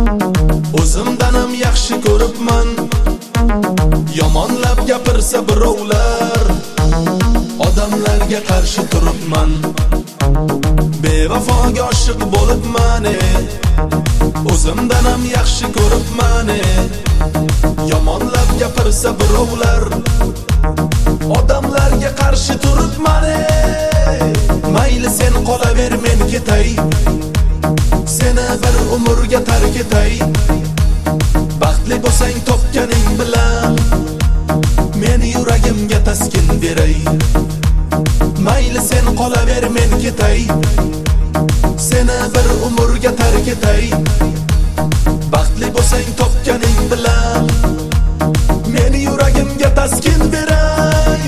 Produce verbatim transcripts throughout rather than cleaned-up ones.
O'zimdanam yaxshi ko'ribman, yomonlab gapirsa birovlar, odamlarga qarshi turibman. Bevafoga oshiq bo'libman, o'zimdanam yaxshi ko'ribman. Yomonlab gapirsa birovlar, odamlarga qarshi turibman. Mayli sen qolaver, men ketay, seni bir umrga tark etay. Baxtli bo'lsang topganing bilan, meni yuragimga taskin beray. Mayli sen qolaver, men ketay, seni bir umrga tark etay. Baxtli bo'lsang topganing bilan, meni yuragimga taskin beray.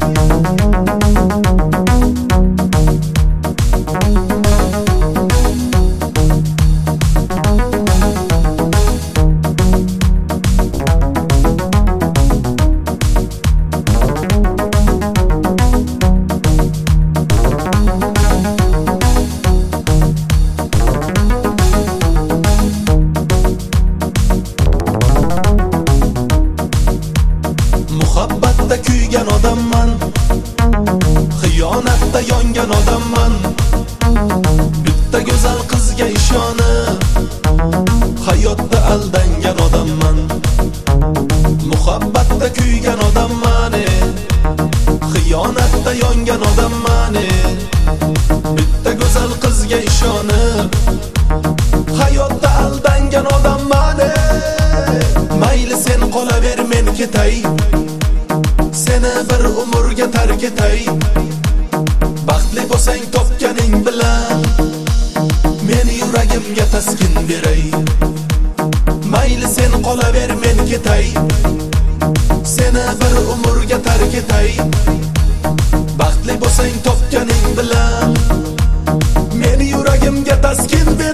Muhabbatda kuygan odamman, xiyonatda yongan odamman. Bitta go'zal qizga ishonib, hayotda aldangan odamman. Muhabbatda kuygan odamman, xiyonatda yongan odamman. Bitta go'zal qizga ishonib, hayotda aldangan odamman. Mayli sen qolaver, men ketay, seni bir umrga tark etay. Baxtli bo'lsang topganing bilan, meni yuragimga taskin beray. Mayli sen qolaver, men ketay, seni bir umrga tark etay. Baxtli bo'lsang topganing bilan, meni yuragimga taskin beray.